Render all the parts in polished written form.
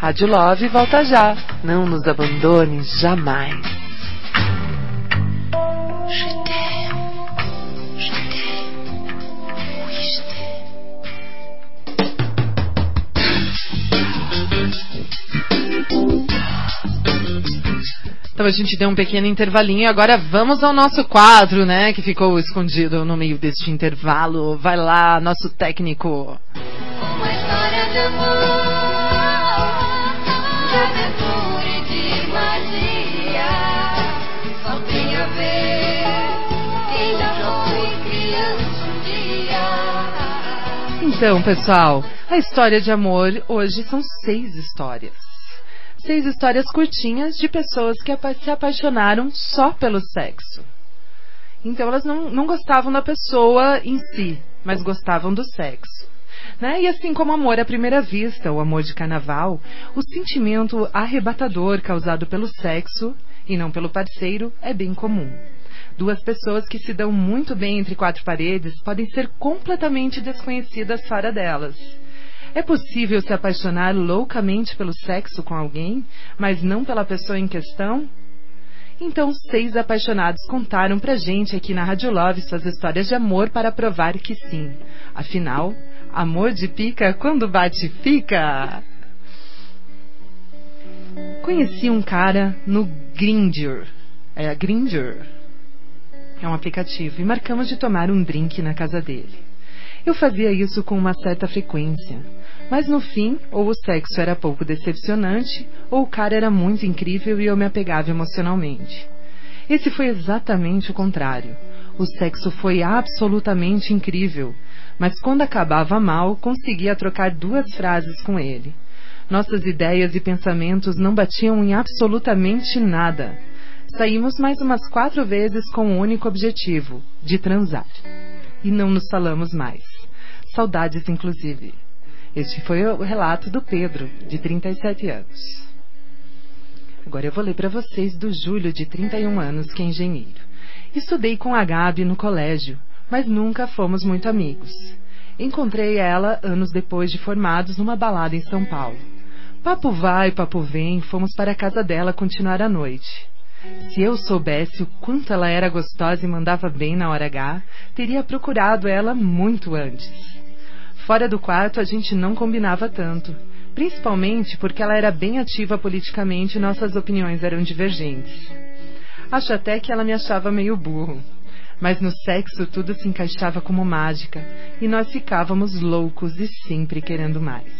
Rádio Love volta já. Não nos abandone jamais. Então a gente deu um pequeno intervalinho. Agora vamos ao nosso quadro, né? Que ficou escondido no meio deste intervalo. Vai lá, nosso técnico. Uma história de amor, de aventura e de magia. Só tem a ver quem já foi criança um dia. Então, pessoal, a história de amor hoje são 6 histórias. 6 histórias curtinhas de pessoas que se apaixonaram só pelo sexo. Então elas não gostavam da pessoa em si, mas gostavam do sexo. Né? E assim como o amor à primeira vista, o amor de carnaval, o sentimento arrebatador causado pelo sexo, e não pelo parceiro, é bem comum. 2 pessoas que se dão muito bem entre 4 paredes podem ser completamente desconhecidas fora delas. É possível se apaixonar loucamente pelo sexo com alguém, mas não pela pessoa em questão? Então 6 apaixonados contaram pra gente aqui na Rádio Love suas histórias de amor para provar que sim. Afinal, amor de pica quando bate fica. Conheci um cara no Grindr. Grindr é um aplicativo e marcamos de tomar um drink na casa dele. Eu fazia isso com uma certa frequência, mas no fim, ou o sexo era pouco decepcionante, ou o cara era muito incrível e eu me apegava emocionalmente. Esse foi exatamente o contrário. O sexo foi absolutamente incrível, mas quando acabava mal, conseguia trocar 2 frases com ele. Nossas ideias e pensamentos não batiam em absolutamente nada. Saímos mais umas 4 vezes com o único objetivo, de transar. E não nos falamos mais. Saudades, inclusive. Este foi o relato do Pedro, de 37 anos. Agora eu vou ler para vocês do Júlio, de 31 anos, que é engenheiro. Estudei com a Gabi no colégio, mas nunca fomos muito amigos. Encontrei ela anos depois de formados numa balada em São Paulo. Papo vai, papo vem, fomos para a casa dela continuar a noite. Se eu soubesse o quanto ela era gostosa e mandava bem na hora H, teria procurado ela muito antes. Fora do quarto a gente não combinava tanto, principalmente porque ela era bem ativa politicamente e nossas opiniões eram divergentes. Acho até que ela me achava meio burro, mas no sexo tudo se encaixava como mágica e nós ficávamos loucos e sempre querendo mais.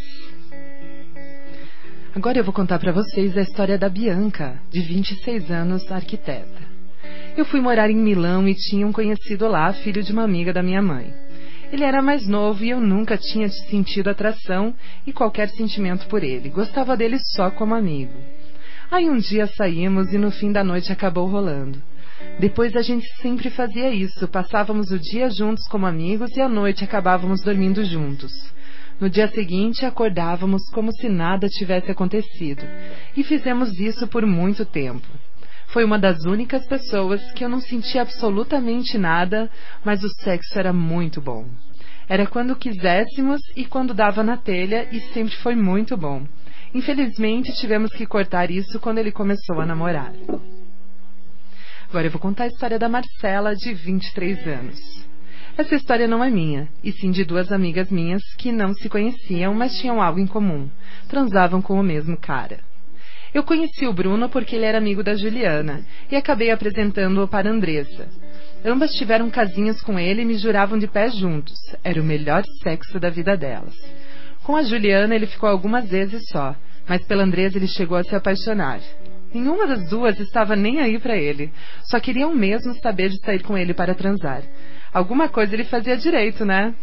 Agora eu vou contar para vocês a história da Bianca, de 26 anos, arquiteta. Eu fui morar em Milão e tinha um conhecido lá, filho de uma amiga da minha mãe. Ele era mais novo e eu nunca tinha sentido atração e qualquer sentimento por ele. Gostava dele só como amigo. Aí um dia saímos e no fim da noite acabou rolando. Depois a gente sempre fazia isso, passávamos o dia juntos como amigos e à noite acabávamos dormindo juntos. No dia seguinte, acordávamos como se nada tivesse acontecido. E fizemos isso por muito tempo. Foi uma das únicas pessoas que eu não sentia absolutamente nada, mas o sexo era muito bom. Era quando quiséssemos e quando dava na telha e sempre foi muito bom. Infelizmente, tivemos que cortar isso quando ele começou a namorar. Agora eu vou contar a história da Marcela, de 23 anos. Essa história não é minha, e sim de 2 amigas minhas que não se conheciam, mas tinham algo em comum. Transavam com o mesmo cara. Eu conheci o Bruno porque ele era amigo da Juliana, e acabei apresentando-o para a Andressa. Ambas tiveram casinhos com ele e me juravam de pé juntos. Era o melhor sexo da vida delas. Com a Juliana ele ficou algumas vezes só, mas pela Andressa ele chegou a se apaixonar. Nenhuma das 2 estava nem aí para ele, só queriam mesmo saber de sair com ele para transar. Alguma coisa ele fazia direito, né?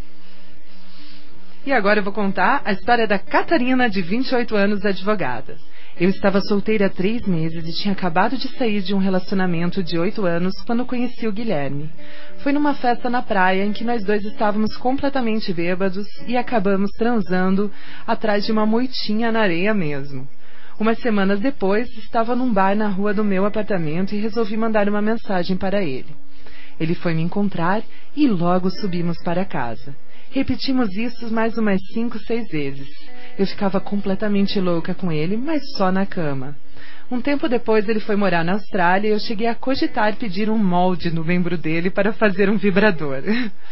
E agora eu vou contar a história da Catarina, de 28 anos, advogada. Eu estava solteira há 3 meses e tinha acabado de sair de um relacionamento de 8 anos quando conheci o Guilherme. Foi numa festa na praia em que nós 2 estávamos completamente bêbados e acabamos transando atrás de uma moitinha na areia mesmo. Umas semanas depois, estava num bar na rua do meu apartamento e resolvi mandar uma mensagem para ele. Ele foi me encontrar e logo subimos para casa. Repetimos isso mais umas 5, 6 vezes. Eu ficava completamente louca com ele, mas só na cama. Um tempo depois ele foi morar na Austrália e eu cheguei a cogitar pedir um molde no membro dele para fazer um vibrador.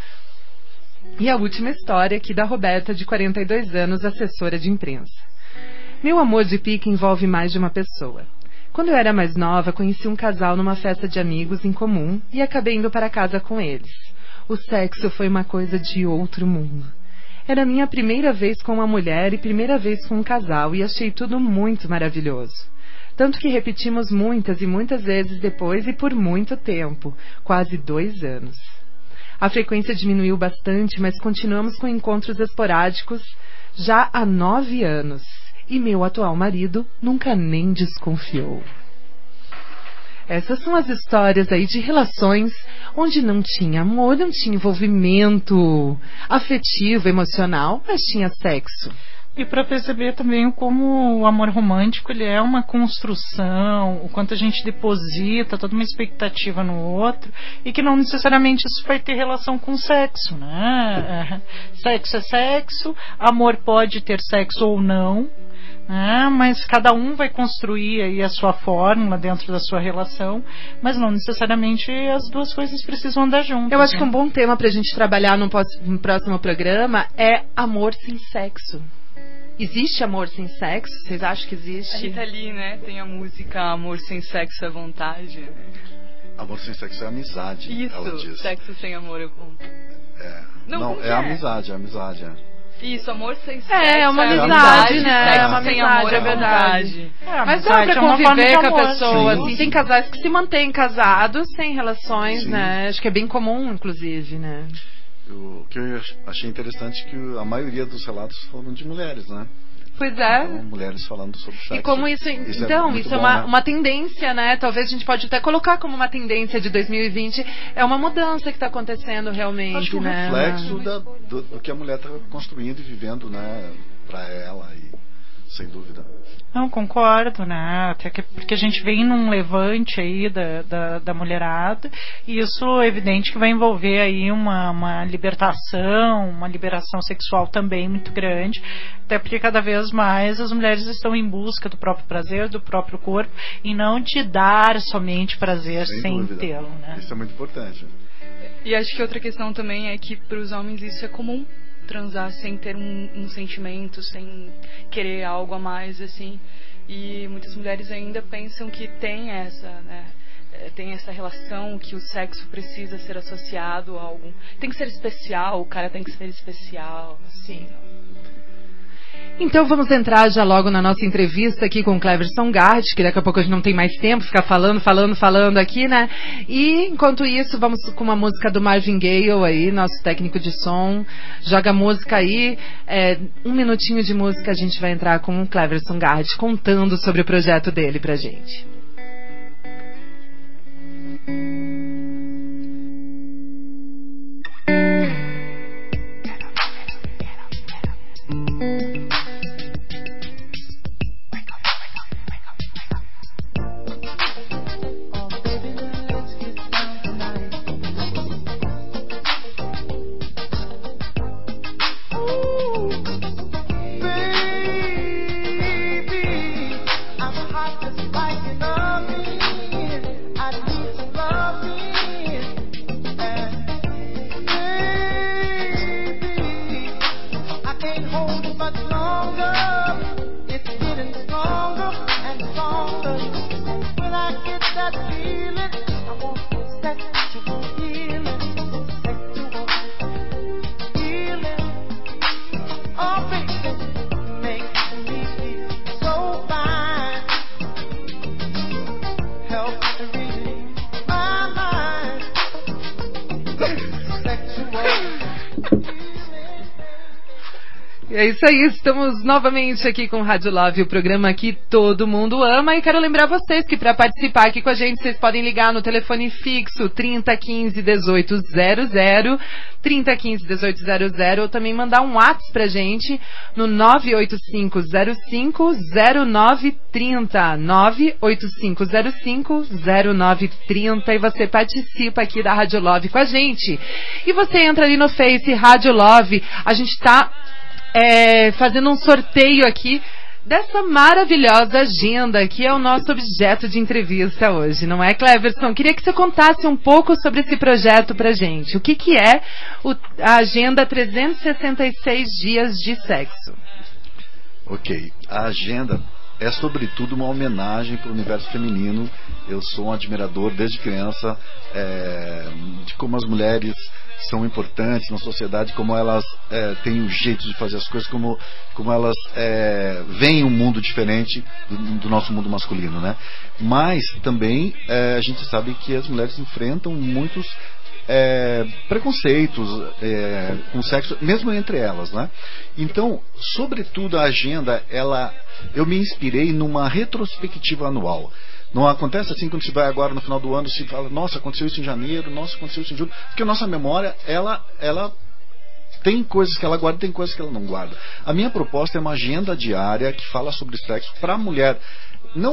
E a última história aqui da Roberta, de 42 anos, assessora de imprensa. Meu amor de pique envolve mais de uma pessoa. Quando eu era mais nova, conheci um casal numa festa de amigos em comum e acabei indo para casa com eles. O sexo foi uma coisa de outro mundo. Era a minha primeira vez com uma mulher e primeira vez com um casal e achei tudo muito maravilhoso. Tanto que repetimos muitas e muitas vezes depois e por muito tempo, quase 2 anos. A frequência diminuiu bastante, mas continuamos com encontros esporádicos já há 9 anos. E meu atual marido nunca nem desconfiou. Essas são as histórias aí de relações onde não tinha amor, não tinha envolvimento afetivo, emocional, mas tinha sexo. E para perceber também como o amor romântico ele é uma construção, o quanto a gente deposita toda uma expectativa no outro e que não necessariamente isso vai ter relação com sexo, né? Sexo é sexo, amor pode ter sexo ou não, né? Mas cada um vai construir aí a sua fórmula dentro da sua relação, mas não necessariamente as duas coisas precisam andar juntas. Eu acho que um bom tema para a gente trabalhar no próximo programa é amor sem sexo. Existe amor sem sexo? Vocês acham que existe? A Rita Lee, né? Tem a música Amor Sem Sexo é Vontade. Amor sem sexo é amizade. Isso, ela diz. sexo sem amor é vontade. Não, é amizade, é amizade. Isso, amor sem sexo é uma amizade, né? Sexo é uma sem amizade, amor é verdade. Mas dá pra conviver com a pessoa, Sim. assim. Tem casais que se mantêm casados sem relações, Sim. né? Acho que é bem comum, inclusive, né? O que eu achei interessante é que a maioria dos relatos foram de mulheres, né? Pois é. Então, mulheres falando sobre sexo. E como isso muito é bom, né? uma tendência, né? Talvez a gente pode até colocar como uma tendência de 2020. É uma mudança que está acontecendo realmente, Acho que um né? reflexo do que a mulher está construindo e vivendo, né? Para ela, e sem dúvida. Não, concordo, né? Até porque a gente vem num levante aí da mulherada, e isso é evidente que vai envolver aí uma libertação, uma liberação sexual também muito grande, até porque cada vez mais as mulheres estão em busca do próprio prazer, do próprio corpo, e não de dar somente prazer sem tê-lo, né? Isso é muito importante. E acho que outra questão também é que para os homens isso é comum. Transar sem ter um sentimento, sem querer algo a mais, assim. E muitas mulheres ainda pensam que tem essa, né? Tem essa relação que o sexo precisa ser associado a algo. Tem que ser especial, o cara tem que ser especial, assim. Então vamos entrar já logo na nossa entrevista aqui com o Cleverson Gard, que daqui a pouco a gente não tem mais tempo, ficar falando aqui, né? E enquanto isso, vamos com uma música do Marvin Gaye aí, nosso técnico de som. Joga a música aí, 1 minutinho de música, a gente vai entrar com o Cleverson Gard contando sobre o projeto dele pra gente. É isso aí, estamos novamente aqui com Rádio Love, o programa que todo mundo ama. E quero lembrar vocês que para participar aqui com a gente, vocês podem ligar no telefone fixo 3015 1800, 3015 1800, ou também mandar um WhatsApp pra gente no 985050930, 985050930, e você participa aqui da Rádio Love com a gente. E você entra ali no Face Rádio Love, a gente tá fazendo um sorteio aqui dessa maravilhosa agenda que é o nosso objeto de entrevista hoje, não é, Cleverson? Queria que você contasse um pouco sobre esse projeto pra gente. O que é a Agenda 366 Dias de Sexo? Ok, a agenda é sobretudo uma homenagem para o universo feminino. Eu sou um admirador desde criança de como as mulheres são importantes na sociedade, como elas têm um jeito de fazer as coisas, como elas veem um mundo diferente do nosso mundo masculino, né? Mas também a gente sabe que as mulheres enfrentam muitos preconceitos com sexo, mesmo entre elas, né? Então, sobretudo a agenda, eu me inspirei numa retrospectiva anual. Não acontece assim quando se vai agora no final do ano, se fala, nossa, aconteceu isso em janeiro, nossa, aconteceu isso em julho, porque a nossa memória, ela tem coisas que ela guarda e tem coisas que ela não guarda. A minha proposta é uma agenda diária que fala sobre sexo para a mulher. Não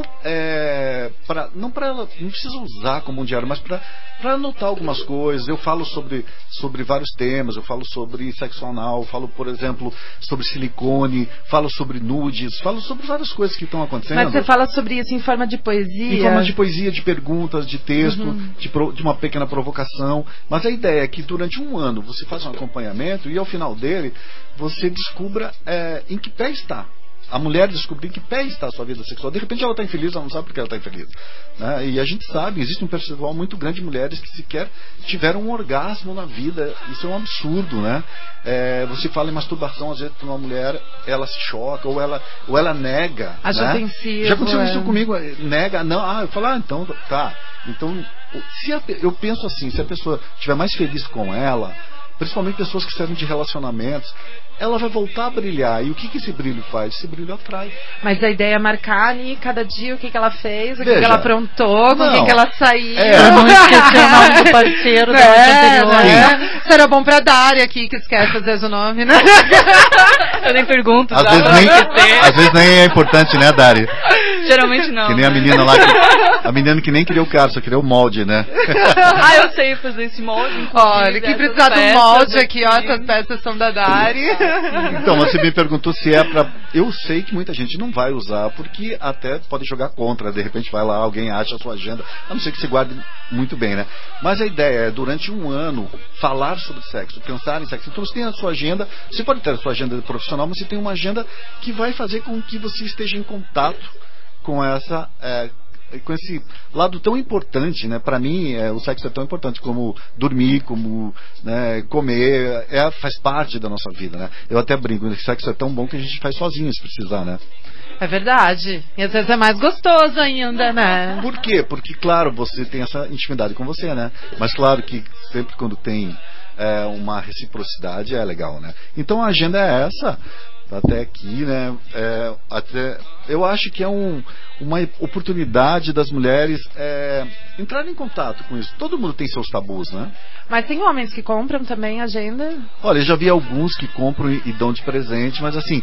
para ela, não precisa usar como um diário, mas para anotar algumas coisas. Eu falo sobre vários temas. Eu falo sobre sexo anal, falo, por exemplo, sobre silicone, falo sobre nudes, falo sobre várias coisas que estão acontecendo. Mas você fala sobre isso em forma de poesia? Em forma de poesia, de perguntas, de texto, de uma pequena provocação. Mas a ideia é que durante um ano você faça um acompanhamento e ao final dele você descubra em que pé está. A mulher descobrir que pé está a sua vida sexual. De repente ela está infeliz, ela não sabe porque ela está infeliz, né? E a gente sabe, existe um percentual muito grande de mulheres que sequer tiveram um orgasmo na vida. Isso é um absurdo, né? Você fala em masturbação, às vezes para uma mulher, ela se choca ou ela nega. Acho ofensivo. Já aconteceu isso comigo, nega, não, eu falo, então tá. Então, eu penso assim, se a pessoa estiver mais feliz com ela, principalmente pessoas que servem de relacionamentos, ela vai voltar a brilhar. E o que esse brilho faz? Esse brilho atrai. Mas a ideia é marcar ali cada dia o que ela fez, o que ela aprontou, com quem que ela saiu. Não esquecer o nome do parceiro da noite anterior. Isso era bom pra Dari aqui, que esquece às vezes o nome, né? Eu nem pergunto. Às vezes nem é importante, né, Dari? Geralmente não. Que nem a menina lá, a menina que nem queria o cara, só queria o molde, né? Eu sei fazer esse molde. Olha, que precisar do molde aqui, ó, essas peças são da Dari. Então, você me perguntou se é pra... Eu sei que muita gente não vai usar, porque até pode jogar contra. De repente vai lá, alguém acha a sua agenda, a não ser que você guarde muito bem, né? Mas a ideia é, durante um ano, falar sobre sexo, pensar em sexo. Então você tem a sua agenda, você pode ter a sua agenda profissional, mas você tem uma agenda que vai fazer com que você esteja em contato com esse lado tão importante, né? Para mim, o sexo é tão importante como dormir, como, né, comer, faz parte da nossa vida, né? Eu até brinco, o sexo é tão bom que a gente faz sozinho se precisar, né? É verdade. E às vezes é mais gostoso ainda, né? Por quê? Porque, claro, você tem essa intimidade com você, né? Mas claro que sempre quando tem uma reciprocidade é legal, né? Então a agenda é essa. Até aqui, né? Eu acho que é uma oportunidade das mulheres entrarem em contato com isso. Todo mundo tem seus tabus, né? Mas tem homens que compram também agenda? Olha, eu já vi alguns que compram e dão de presente, mas assim,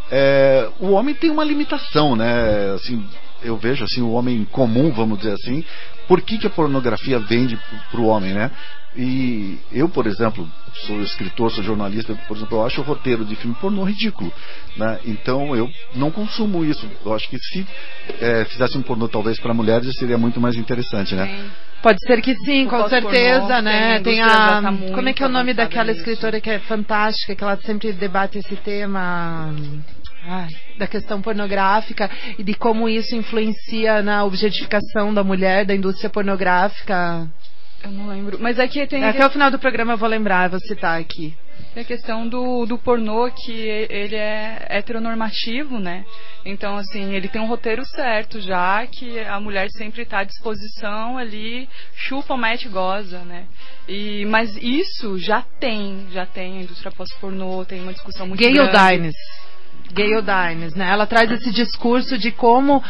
o homem tem uma limitação, né? Assim, eu vejo assim, o homem comum, vamos dizer assim, por que a pornografia vende para o homem, né? E eu, por exemplo, sou escritor, sou jornalista, por exemplo, eu acho o roteiro de filme pornô ridículo, né? Então eu não consumo isso. Eu acho que se fizesse um pornô talvez para mulheres seria muito mais interessante, né? Sim. Pode ser que sim, com certeza, pornô, né? Tem como é que é o nome daquela nisso. escritora que é fantástica, que ela sempre debate esse tema da questão pornográfica e de como isso influencia na objetificação da mulher, da indústria pornográfica. Eu não lembro. Mas aqui tem... Até o final do programa eu vou lembrar, eu vou citar aqui. Tem a questão do pornô, que ele é heteronormativo, né? Então, assim, ele tem um roteiro certo já, que a mulher sempre está à disposição ali, chupa, mete, goza, né? Mas isso já tem a indústria pós-pornô, tem uma discussão muito grande. Gayle Dines, né? Ela traz esse discurso de como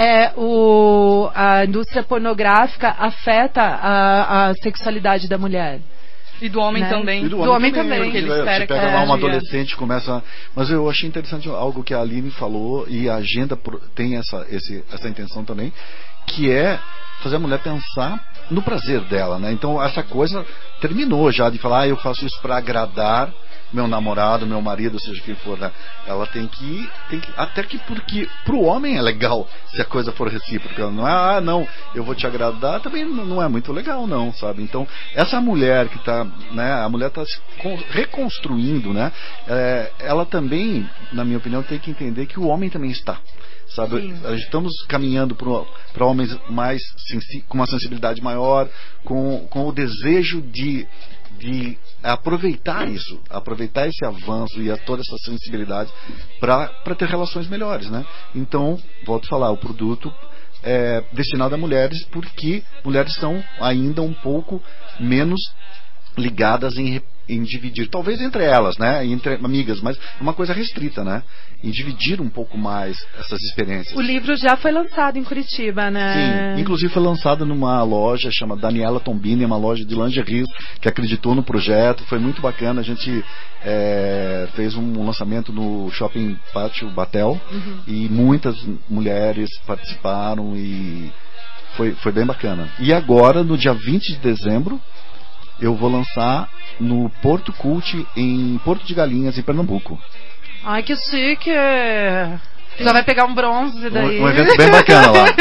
a indústria pornográfica afeta a sexualidade da mulher. E do homem, né? Também. E do homem também. Porque ele você espera pega lá uma adolescente, começa... Mas eu achei interessante algo que a Aline falou, e a agenda tem essa intenção também, que é fazer a mulher pensar no prazer dela, né? Então essa coisa terminou já de falar, eu faço isso para agradar meu namorado, meu marido, seja quem for, né? Ela tem que até que porque pro homem é legal se a coisa for recíproca, não é, não, eu vou te agradar, também não é muito legal não, sabe? Então, essa mulher que tá, né, a mulher tá se reconstruindo, né? Ela também, na minha opinião, tem que entender que o homem também está, sabe? Estamos caminhando para homens mais com uma sensibilidade maior, com o desejo de aproveitar isso, aproveitar esse avanço e toda essa sensibilidade para ter relações melhores, né? Então, volto a falar, o produto é destinado a mulheres porque mulheres são ainda um pouco menos ligadas em dividir, talvez entre elas, né, entre amigas, mas é uma coisa restrita, né, em dividir um pouco mais essas experiências. O livro já foi lançado em Curitiba, né? Sim, inclusive foi lançado numa loja chamada Daniela Tombini, uma loja de lingerie que acreditou no projeto, foi muito bacana, a gente fez um lançamento no Shopping Pátio Batel, e muitas mulheres participaram e foi bem bacana. E agora, no dia 20 de dezembro, eu vou lançar no Porto Cult, em Porto de Galinhas, em Pernambuco. Ai, que chique! Já vai pegar um bronze daí. Um evento bem bacana lá.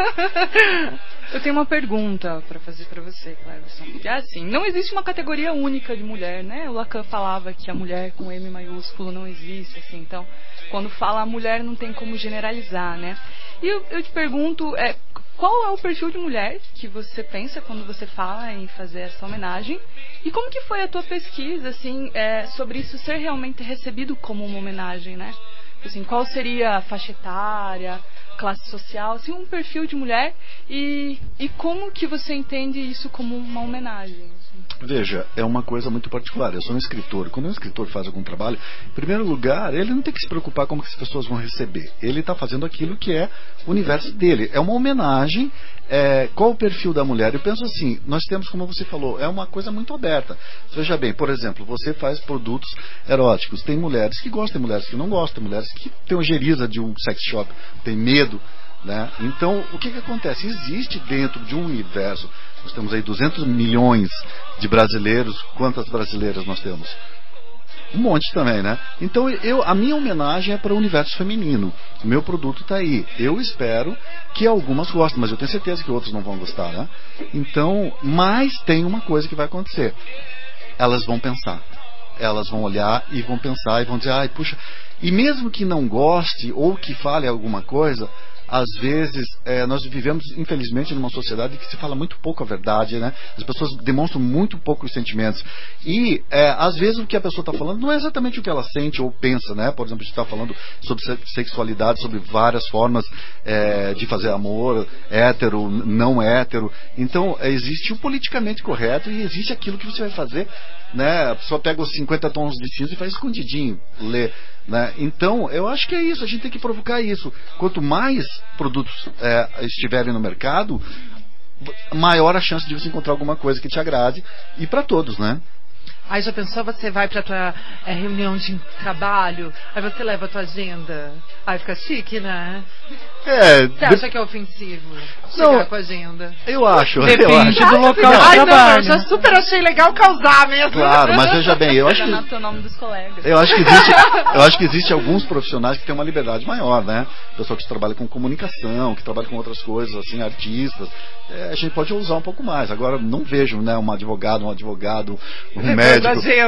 Eu tenho uma pergunta para fazer para você, Cleverson. É assim, não existe uma categoria única de mulher, né? O Lacan falava que a mulher com M maiúsculo não existe, assim. Então, quando fala a mulher, não tem como generalizar, né? E eu te pergunto, qual é o perfil de mulher que você pensa quando você fala em fazer essa homenagem? E como que foi a tua pesquisa, assim, sobre isso ser realmente recebido como uma homenagem, né? Assim, qual seria a faixa etária, classe social, assim, um perfil de mulher e como que você entende isso como uma homenagem? Assim? Veja, é uma coisa muito particular. Eu sou um escritor. Quando um escritor faz algum trabalho, em primeiro lugar, ele não tem que se preocupar como que as pessoas vão receber. Ele está fazendo aquilo que é o universo dele. É uma homenagem. Qual o perfil da mulher? Eu penso assim, nós temos, como você falou, é uma coisa muito aberta. Veja bem, por exemplo, você faz produtos eróticos. Tem mulheres que gostam, tem mulheres que não gostam, tem mulheres que têm ojeriza de um sex shop, tem medo, né? Então, o que acontece? Existe dentro de um universo, nós temos aí 200 milhões de brasileiros. Quantas brasileiras nós temos? Um monte também, né? Então a minha homenagem é para o universo feminino. O meu produto está aí. Eu espero que algumas gostem, mas eu tenho certeza que outros não vão gostar, né? Então, mas tem uma coisa que vai acontecer. Elas vão pensar. Elas vão olhar e vão pensar e vão dizer, ai, puxa. E mesmo que não goste ou que fale alguma coisa, às vezes nós vivemos, infelizmente, numa sociedade que se fala muito pouco a verdade, né? As pessoas demonstram muito pouco os sentimentos. E, às vezes, o que a pessoa está falando não é exatamente o que ela sente ou pensa, né? Por exemplo, a gente está falando sobre sexualidade, sobre várias formas de fazer amor, hétero, não hétero. Então, existe o politicamente correto e existe aquilo que você vai fazer, né? A pessoa pega os 50 tons de cinza e faz escondidinho, lê, né? Então, eu acho que é isso, a gente tem que provocar isso. Quanto mais produtos estiverem no mercado, maior a chance de você encontrar alguma coisa que te agrade, e para todos, né? Aí já pensou, você vai pra tua reunião de trabalho, aí você leva a tua agenda, aí fica chique, né? Você acha que é ofensivo chegar com a agenda? Eu acho. Depende do local de trabalho. trabalho. Não, eu já super achei legal causar mesmo. Claro, mas veja bem, eu acho que o nome dos colegas. Eu acho que existe alguns profissionais que têm uma liberdade maior, né? Pessoal que trabalha com comunicação, que trabalha com outras coisas, assim, artistas. A gente pode usar um pouco mais. Agora, não vejo, né, um advogado, um médico.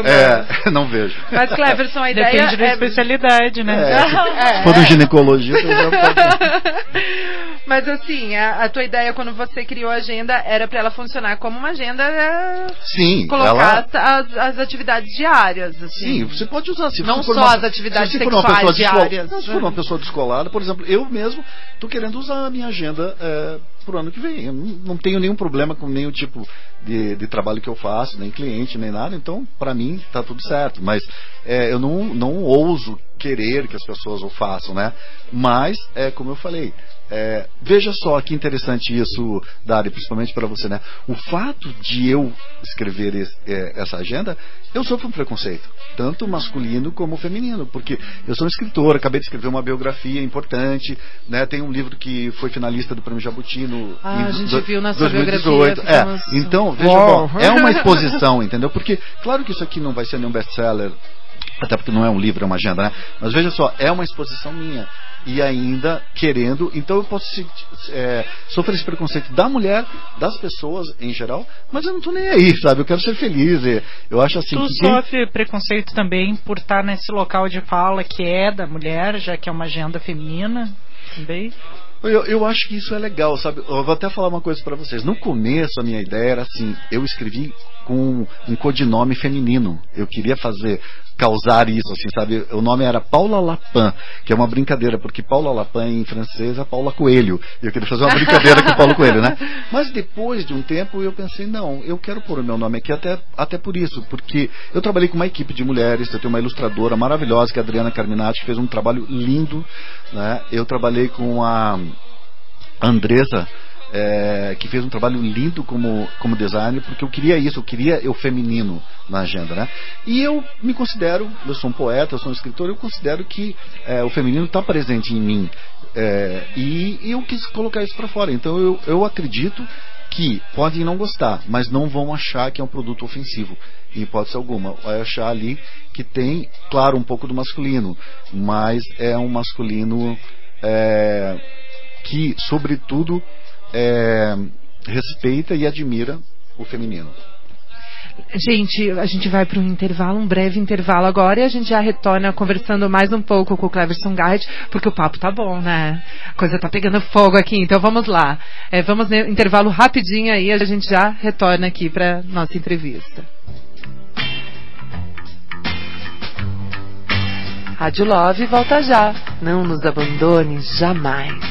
Não vejo. Mas, Cleverson, a ideia depende da especialidade, né? Se for um ginecologista, eu já Mas assim, a tua ideia quando você criou a agenda era para ela funcionar como uma agenda. Sim. Colocar as atividades diárias. Assim. Sim, você pode usar. Se não for só as atividades sexuais diárias. Se for uma pessoa descolada, por exemplo, eu mesmo estou querendo usar a minha agenda pro ano que vem. Eu não tenho nenhum problema com nenhum tipo de trabalho que eu faço, nem cliente, nem nada. Então, para mim, tá tudo certo. Mas eu não ouso querer que as pessoas o façam, né? Mas, como eu falei, veja só que interessante isso, Dari, principalmente para você, né? O fato de eu escrever essa agenda, eu sofro um preconceito, tanto masculino como feminino, porque eu sou um escritor, acabei de escrever uma biografia importante, né? Tem um livro que foi finalista do Prêmio Jabuti a gente viu na sua 2018. biografia. Então, veja, bom, é uma exposição, entendeu? Porque, claro que isso aqui não vai ser nenhum best-seller até porque não é um livro, é uma agenda, né? Mas veja só, é uma exposição minha. E ainda querendo, então eu posso sofrer esse preconceito da mulher, das pessoas em geral, mas eu não tô nem aí, sabe? Eu quero ser feliz. Eu acho assim. Tu sofre preconceito também por estar nesse local de fala que é da mulher, já que é uma agenda feminina também? Eu acho que isso é legal, sabe? Eu vou até falar uma coisa pra vocês. No começo a minha ideia era assim, eu escrevi com um codinome feminino. Eu queria causar isso, assim, sabe? O nome era Paula Lapin, que é uma brincadeira, porque Paula Lapin em francês é Paula Coelho. E eu queria fazer uma brincadeira com Paulo Coelho, né? Mas depois de um tempo eu pensei, não, eu quero pôr o meu nome aqui até por isso, porque eu trabalhei com uma equipe de mulheres, eu tenho uma ilustradora maravilhosa, que é a Adriana Carminati, que fez um trabalho lindo, né? Eu trabalhei com a Andressa, que fez um trabalho lindo como designer, porque eu queria isso, eu queria o feminino na agenda, né? E eu me considero, eu sou um poeta, eu sou um escritor, eu considero que o feminino está presente em mim, e eu quis colocar isso para fora. Então eu acredito que podem não gostar, mas não vão achar que é um produto ofensivo, em hipótese alguma. Vai achar ali que tem, claro, um pouco do masculino, mas é um masculino que, sobretudo, respeita e admira o feminino. Gente, a gente vai para um breve intervalo agora, e a gente já retorna conversando mais um pouco com o Cleverson Garrett, porque o papo tá bom, né? A coisa tá pegando fogo aqui, então vamos lá. Vamos no intervalo rapidinho aí, a gente já retorna aqui para nossa entrevista. Rádio Love volta já. Não nos abandone jamais.